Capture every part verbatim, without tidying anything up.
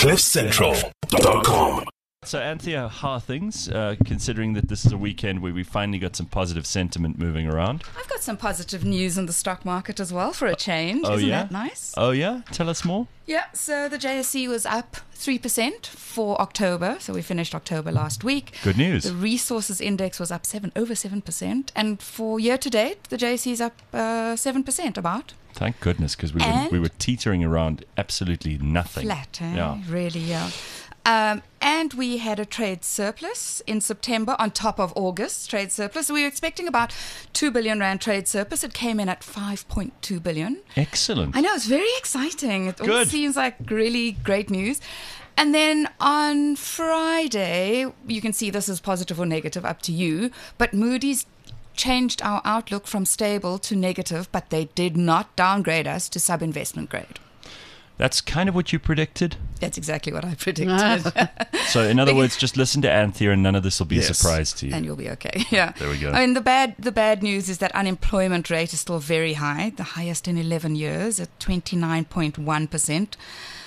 cliff central dot com. So, Anthea, how are things, uh, considering that this is a weekend where we finally got some positive sentiment moving around? I've got some positive news in the stock market as well for a change. Oh, Isn't yeah? that nice? Oh, yeah? Tell us more. Yeah, so the J S E was up three percent for October. So we finished October last week. Good news. The resources index was up seven over seven percent. And for year to date, the J S E is up uh, seven percent about. Thank goodness, because we were, we were teetering around absolutely nothing. Flat, eh? Yeah. Really, yeah. Um, and we had a trade surplus in September on top of August trade surplus. So we were expecting about two billion rand trade surplus. It came in at five point two billion. Excellent. I know, it's very exciting. It all Good. seems like really great news. And then on Friday, you can see this is positive or negative, up to you, but Moody's changed our outlook from stable to negative, but they did not downgrade us to sub-investment grade. That's kind of what you predicted. That's exactly what I predicted. So, in other words, just listen to Anthea and none of this will be Yes. a surprise to you. And you'll be okay. Yeah. There we go. I mean, the bad the bad news is that unemployment rate is still very high, the highest in eleven years at twenty-nine point one percent,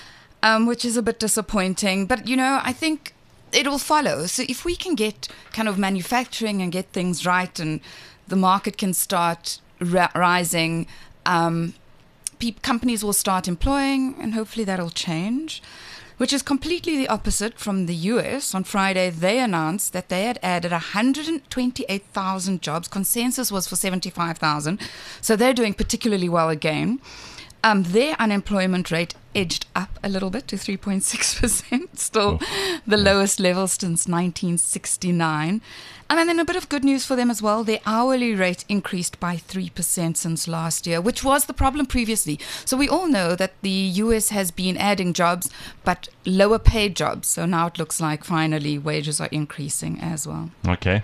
um, which is a bit disappointing. But, you know, I think it will follow. So if we can get kind of manufacturing and get things right and the market can start ra- rising, um, pe- companies will start employing and hopefully that'll change. Which is completely the opposite from the U S. On Friday, they announced that they had added one hundred twenty-eight thousand jobs. Consensus was for seventy-five thousand. So they're doing particularly well again. Um, their unemployment rate edged up a little bit to three point six percent, still Oh, the yeah. lowest level since nineteen sixty-nine. And then a bit of good news for them as well. Their hourly rate increased by three percent since last year, which was the problem previously. So we all know that the U S has been adding jobs, but lower paid jobs. So now it looks like finally wages are increasing as well. Okay.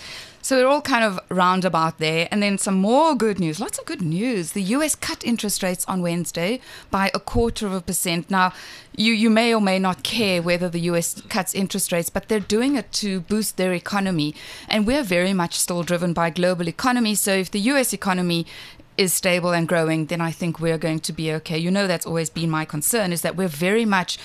So we're all kind of roundabout there. And then some more good news. Lots of good news. The U S cut interest rates on Wednesday by a quarter of a percent. Now, you, you may or may not care whether the U S cuts interest rates, but they're doing it to boost their economy. And we're very much still driven by global economy. So if the U S economy is stable and growing, then I think we're going to be okay. You know, that's always been my concern, is that we're very much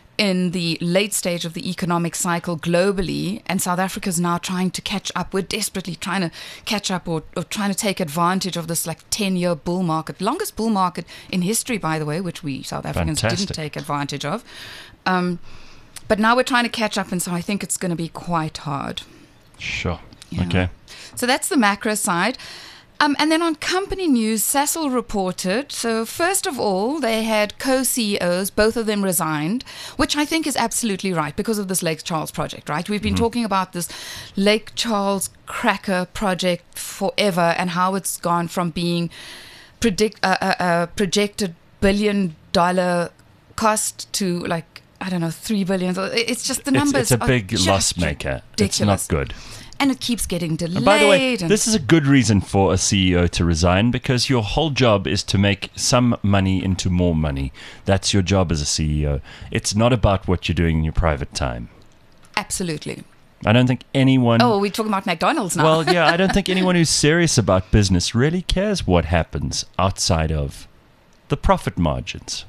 in the late stage of the economic cycle globally, and South Africa is now trying to catch up. We're desperately trying to catch up or, or trying to take advantage of this like ten-year bull market. Longest bull market in history, by the way, which we South Africans Fantastic. didn't take advantage of. Um, but now we're trying to catch up, and so I think it's going to be quite hard. Sure. Yeah. Okay. So that's the macro side. Um, and then on company news, Sasol reported, so first of all, they had co-C E Os, both of them resigned, which I think is absolutely right because of this Lake Charles project, right? We've been mm-hmm. talking about this Lake Charles cracker project forever and how it's gone from being predict, uh, uh, uh, projected billion dollar cost to like, I don't know, three billion. It's just the numbers It's, it's a are big just loss maker. ridiculous. It's not good. And it keeps getting delayed. And by the way, and this is a good reason for a C E O to resign because your whole job is to make some money into more money. That's your job as a C E O. It's not about what you're doing in your private time. Absolutely. I don't think anyone... Oh, we're talking about McDonald's now. Well, yeah, I don't think anyone who's serious about business really cares what happens outside of the profit margins.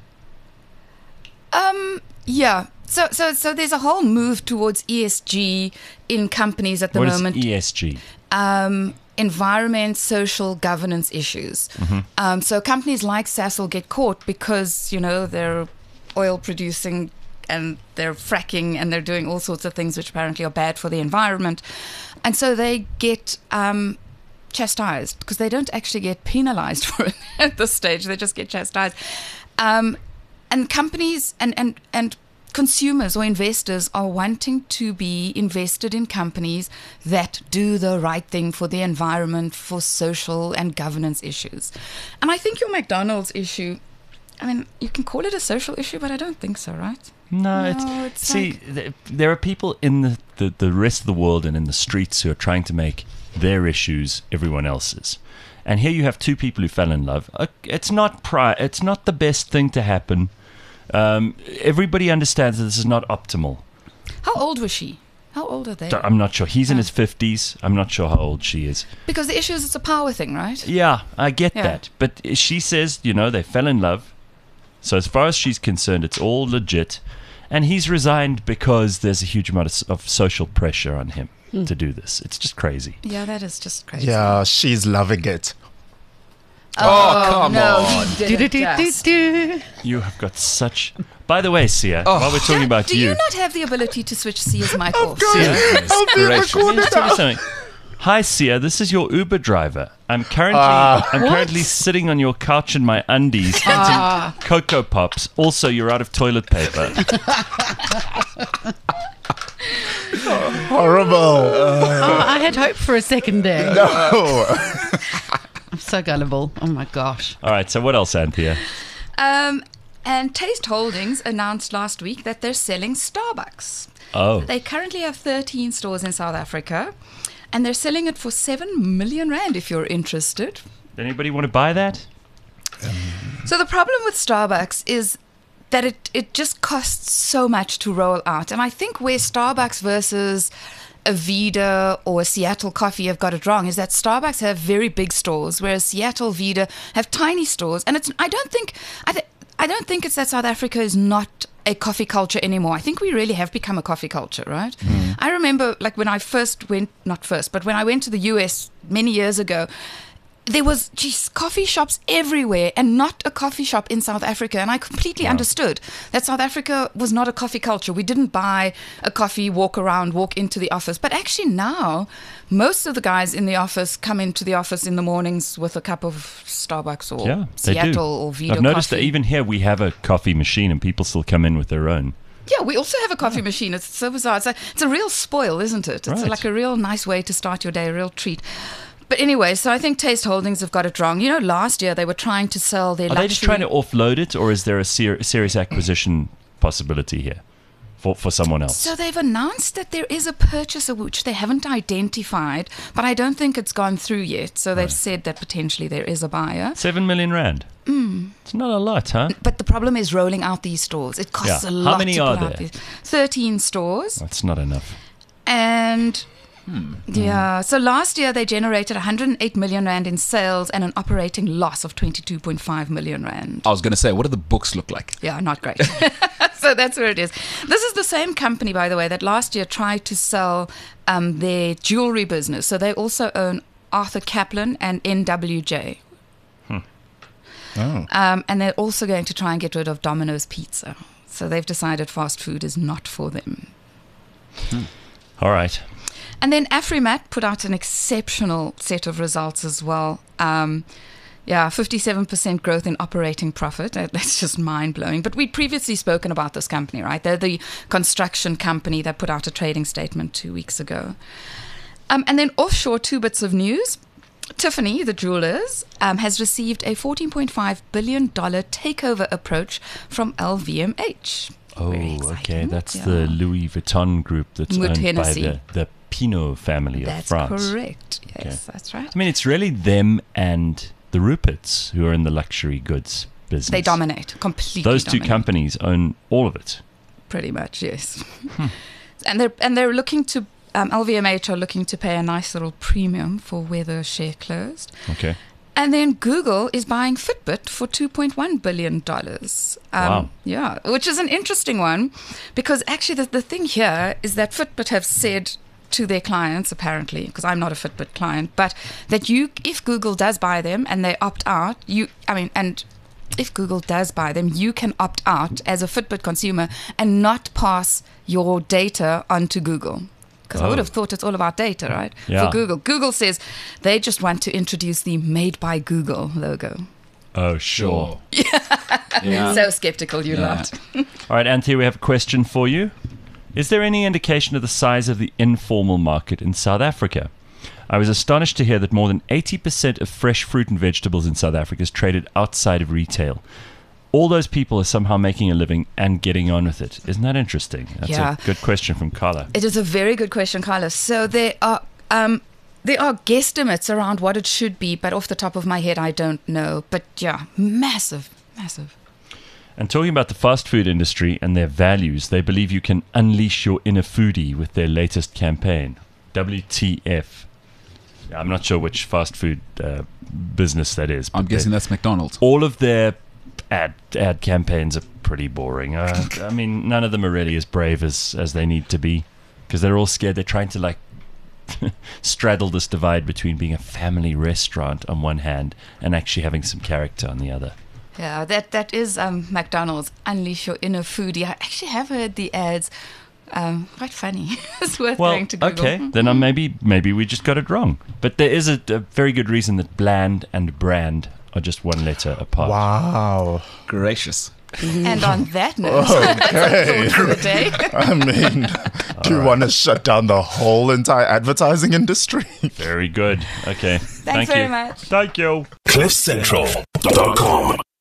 Um, yeah. So, so, so there's a whole move towards E S G in companies at the what moment. What is E S G? Um, environment, social, governance issues. Mm-hmm. Um, so companies like Sasol get caught because, you know, they're oil producing and they're fracking and they're doing all sorts of things which apparently are bad for the environment. And so they get um, chastised because they don't actually get penalized for it at this stage. They just get chastised. Um, and companies and, and, and consumers or investors are wanting to be invested in companies that do the right thing for the environment, for social and governance issues. And I think your McDonald's issue, I mean, you can call it a social issue, but I don't think so, right? No, No, it's, it's see, like- th- there are people in the, the, the rest of the world and in the streets who are trying to make their issues everyone else's. And here you have two people who fell in love. Uh, It's not pri- It's not the best thing to happen. Um, everybody understands that this is not optimal. How old was she? How old are they? I'm not sure. He's in Oh. his fifties. I'm not sure how old she is. Because the issue is it's a power thing, right? Yeah, I get Yeah. that. But she says, you know, they fell in love. So as far as she's concerned, it's all legit. And he's resigned because there's a huge amount of, of social pressure on him mm. to do this. It's just crazy. Yeah, that is just crazy. Yeah, she's loving it. Oh, Oh, come no, on. he didn't just. You have got such... By the way, Sia, while we're talking about Do you... you not have the ability to switch Sia's mic off? Sia, I'll be Gracious. let me recorded tell you now. something. Hi, Sia. This is your Uber driver. I'm currently Ah. I'm currently sitting on your couch in my undies eating Cocoa Pops. Also, you're out of toilet paper. Horrible. Oh, I had hope for a second there. No. I'm so gullible. Oh my gosh. All right. So what else, Anthea? Um, and Taste Holdings announced last week that they're selling Starbucks. Oh, They currently have thirteen stores in South Africa, and they're selling it for seven million rand if you're interested. anybody want to buy that? So the problem with Starbucks is that it, it just costs so much to roll out. And I think where Starbucks versus a Vida or a Seattle Coffee have got it wrong is that Starbucks have very big stores, whereas Seattle Vida have tiny stores. And it's I don't think I, th- I don't think it's that South Africa is not a coffee culture anymore. I think we really have become a coffee culture, right? Mm. I remember like when I first went, not first, but when I went to the U S many years ago, there was, geez, coffee shops everywhere and not a coffee shop in South Africa. And I completely wow. understood that South Africa was not a coffee culture. We didn't buy a coffee, walk around, walk into the office. But actually now, most of the guys in the office come into the office in the mornings with a cup of Starbucks or Yeah, they Seattle do. or Vida I've noticed coffee. that even here we have a coffee machine and people still come in with their own. Yeah, we also have a coffee machine. It's so bizarre. It's a, it's a real spoil, isn't it? It's Right. like a real nice way to start your day, a real treat. But anyway, so I think Taste Holdings have got it wrong. You know, last year they were trying to sell their Are luxury... they just trying to offload it, or is there a ser- serious acquisition possibility here for, for someone else? So they've announced that there is a purchaser which they haven't identified, but I don't think it's gone through yet. So they've Right. said that potentially there is a buyer. Seven million rand. Mm. It's not a lot, huh? But the problem is rolling out these stores. It costs Yeah. a How lot many to are put out there? these. thirteen stores. That's not enough. And... Yeah, so last year they generated one hundred eight million rand in sales and an operating loss of twenty-two point five million rand. I was going to say, what do the books look like? Yeah, not great. So that's where it is. This is the same company, by the way, that last year tried to sell um, their jewelry business. So they also own Arthur Kaplan and N W J. Hmm. Oh. Um, and they're also going to try and get rid of Domino's Pizza. So they've decided fast food is not for them. Hmm. All right. And then Afrimat put out an exceptional set of results as well. Um, yeah, fifty-seven percent growth in operating profit. That- That's just mind-blowing. But we'd previously spoken about this company, right? They're the construction company that put out a trading statement two weeks ago. Um, and then offshore, two bits of news. Tiffany, the jewelers, um, has received a fourteen point five billion dollars takeover approach from L V M H. Oh, Very okay. exciting. That's Yeah. the Louis Vuitton group that's With owned Hennessy. by the, the Pinot family That's of France. correct. Yes, that's right. I mean, it's really them and the Ruperts who are in the luxury goods business. They dominate completely. Those two dominate. companies own all of it. Pretty much, yes. and they're and they're looking to um, L V M H are looking to pay a nice little premium for where the share closed. Okay. And then Google is buying Fitbit for two point one billion dollars. Um, Wow. Yeah, which is an interesting one because actually the, the thing here is that Fitbit have said to their clients, apparently, because I'm not a Fitbit client, but that you, if Google does buy them and they opt out, you, I mean, and if Google does buy them, you can opt out as a Fitbit consumer and not pass your data onto Google. Because I would Oh. have thought it's all about data, right? Yeah. For Google. Google says they just want to introduce the Made by Google logo. Oh, sure. Yeah. So skeptical, you Yeah. lot. All right, Anthea, we have a question for you. Is there any indication of the size of the informal market in South Africa? I was astonished to hear that more than eighty percent of fresh fruit and vegetables in South Africa is traded outside of retail. All those people are somehow making a living and getting on with it. Isn't that interesting? That's Yeah. a good question from Carla. It is a very good question, Carlos. So there are um, there are guesstimates around what it should be, but off the top of my head, I don't know. But yeah, massive, massive. And talking about the fast food industry and their values, they believe you can unleash your inner foodie with their latest campaign, W T F. I'm not sure which fast food uh, business that is. I'm but guessing they- that's McDonald's. all of their ad ad campaigns are pretty boring. Uh, I mean, none of them are really as brave as as they need to be, because they're all scared. They're trying to like straddle this divide between being a family restaurant on one hand and actually having some character on the other. Yeah, that that is um, McDonald's Unleash Your Inner Foodie. I actually have heard the ads. Um, quite funny. It's worth Well, going to Google. okay, then uh, maybe maybe we just got it wrong. But there is a, a very good reason that bland and brand are just one letter apart. Wow. Gracious. And on that note, that's a thought for the day. I mean, do you want to shut down the whole entire advertising industry? Very good. Okay. Thanks Thank very you. much. Thank you. cliff central dot com